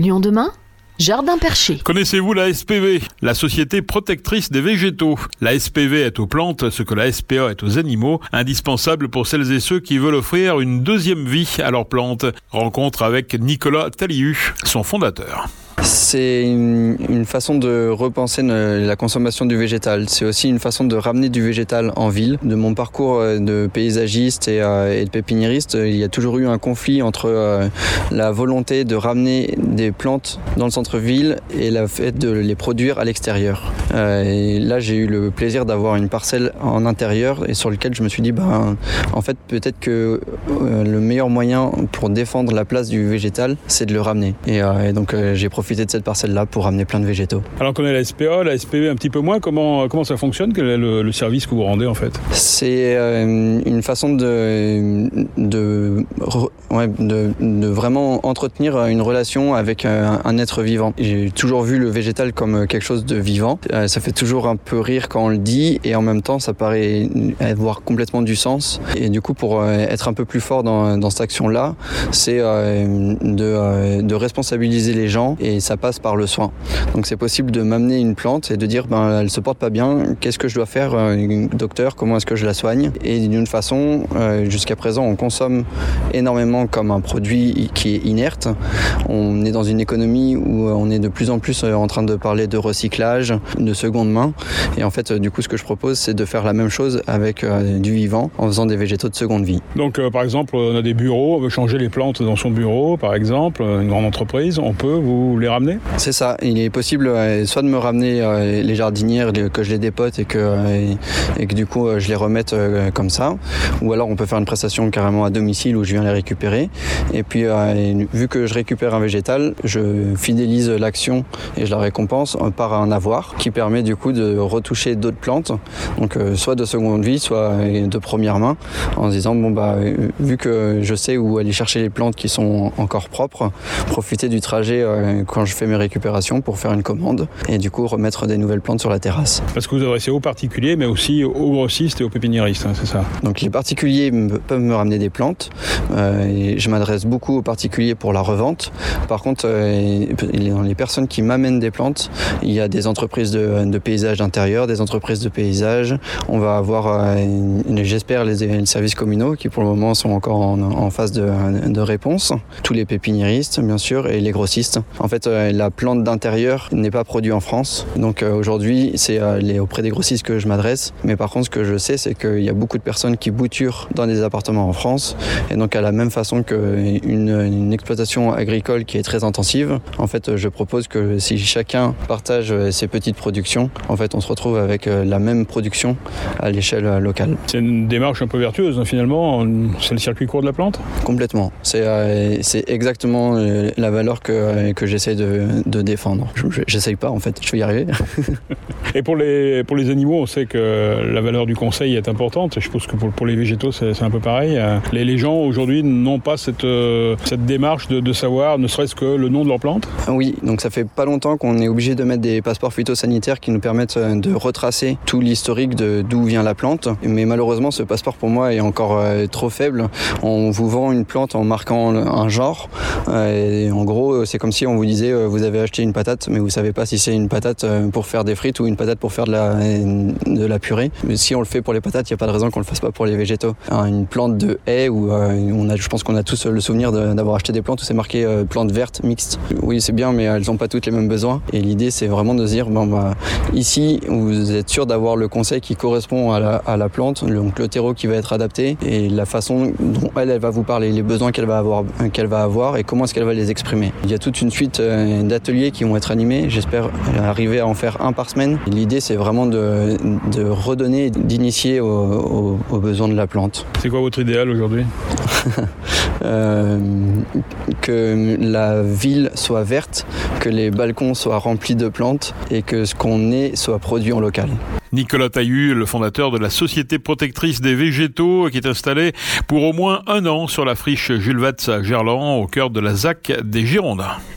Lyon demain, Jardin Perché. Connaissez-vous la SPV, la Société Protectrice des Végétaux? La SPV est aux plantes ce que la SPA est aux animaux, indispensable pour celles et ceux qui veulent offrir une deuxième vie à leurs plantes. Rencontre avec Nicolas Taliu, son fondateur. C'est une façon de repenser la consommation du végétal. C'est aussi une façon de ramener du végétal en ville. De mon parcours de paysagiste et de pépiniériste, il y a toujours eu un conflit entre la volonté de ramener des plantes dans le centre-ville et le fait de les produire à l'extérieur. Et là, j'ai eu le plaisir d'avoir une parcelle en intérieur et sur lequel je me suis dit, en fait, peut-être que le meilleur moyen pour défendre la place du végétal, c'est de le ramener. Et donc, j'ai profité de cette parcelle-là pour ramener plein de végétaux. Alors qu'on est la SPA, la SPV un petit peu moins, comment ça fonctionne? Quel est le service que vous rendez en fait? C'est une façon de vraiment entretenir une relation avec un être vivant. J'ai toujours vu le végétal comme quelque chose de vivant. Ça fait toujours un peu rire quand on le dit et en même temps ça paraît avoir complètement du sens. Et du coup pour être un peu plus fort dans cette action-là, c'est de responsabiliser les gens et ça passe par le soin. Donc c'est possible de m'amener une plante et de dire elle se porte pas bien, qu'est-ce que je dois faire, docteur, comment est-ce que je la soigne? Et d'une façon, jusqu'à présent on consomme énormément comme un produit qui est inerte. On est dans une économie où on est de plus en plus en train de parler de recyclage, de seconde main et en fait du coup ce que je propose c'est de faire la même chose avec du vivant en faisant des végétaux de seconde vie. Donc par exemple on a des bureaux, on veut changer les plantes dans son bureau par exemple, une grande entreprise, on peut vous les ramener? C'est ça, il est possible soit de me ramener les jardinières, que je les dépote et que du coup je les remette comme ça, ou alors on peut faire une prestation carrément à domicile où je viens les récupérer et puis vu que je récupère un végétal, je fidélise l'action et je la récompense par un avoir qui permet du coup de retoucher d'autres plantes, donc soit de seconde vie, soit de première main, en se disant vu que je sais où aller chercher les plantes qui sont encore propres, profiter du trajet quand je fais mes récupérations pour faire une commande et du coup remettre des nouvelles plantes sur la terrasse. Parce que vous adressez aux particuliers mais aussi aux grossistes et aux pépiniéristes, c'est ça? Donc les particuliers peuvent me ramener des plantes, et je m'adresse beaucoup aux particuliers pour la revente. Par contre, dans les personnes qui m'amènent des plantes, il y a des entreprises de paysage d'intérieur, des entreprises de paysage. On va avoir, j'espère, les services communaux qui pour le moment sont encore en phase de réponse. Tous les pépiniéristes, bien sûr, et les grossistes. En fait, la plante d'intérieur n'est pas produite en France. Donc aujourd'hui, c'est auprès des grossistes que je m'adresse. Mais par contre, ce que je sais, c'est qu'il y a beaucoup de personnes qui bouturent dans des appartements en France. Et donc, à la même façon qu'une exploitation agricole qui est très intensive, en fait, je propose que si chacun partage ses petites productions, en fait, on se retrouve avec la même production à l'échelle locale. C'est une démarche un peu vertueuse, finalement. C'est le circuit court de la plante? Complètement. C'est exactement la valeur que j'essaie de défendre. J'essaye pas en fait, je vais y arriver. Et pour les animaux, on sait que la valeur du conseil est importante. Je suppose que pour les végétaux, c'est un peu pareil. Les gens aujourd'hui n'ont pas cette démarche de savoir, ne serait-ce que le nom de leur plante? Oui, donc ça fait pas longtemps qu'on est obligé de mettre des passeports phytosanitaires qui nous permettent de retracer tout l'historique d'où vient la plante. Mais malheureusement, ce passeport pour moi est encore trop faible. On vous vend une plante en marquant un genre. Et en gros, c'est comme si on vous disait vous avez acheté une patate, mais vous savez pas si c'est une patate pour faire des frites ou une patate pour faire de la purée. Mais si on le fait pour les patates, il n'y a pas de raison qu'on le fasse pas pour les végétaux. Une plante de haie où je pense qu'on a tous le souvenir d'avoir acheté des plantes où c'est marqué plantes vertes mixtes. Oui, c'est bien, mais elles n'ont pas toutes les mêmes besoins. Et l'idée, c'est vraiment de se dire ici, vous êtes sûr d'avoir le conseil qui correspond à la plante, donc le terreau qui va être adapté et la façon dont elle va vous parler, les besoins qu'elle va avoir et comment est-ce qu'elle va les exprimer. Il y a toute une suite d'ateliers qui vont être animés. J'espère arriver à en faire un par semaine. Et l'idée, c'est vraiment de redonner, d'initier aux besoins de la plante. C'est quoi votre idéal aujourd'hui? Que la ville soit verte, que les balcons soient remplis de plantes et que ce qu'on ait soit produit en local. Nicolas Taliu, le fondateur de la Société Protectrice des Végétaux, qui est installé pour au moins 1 an sur la friche Jules Vatz à Gerland, au cœur de la ZAC des Girondins.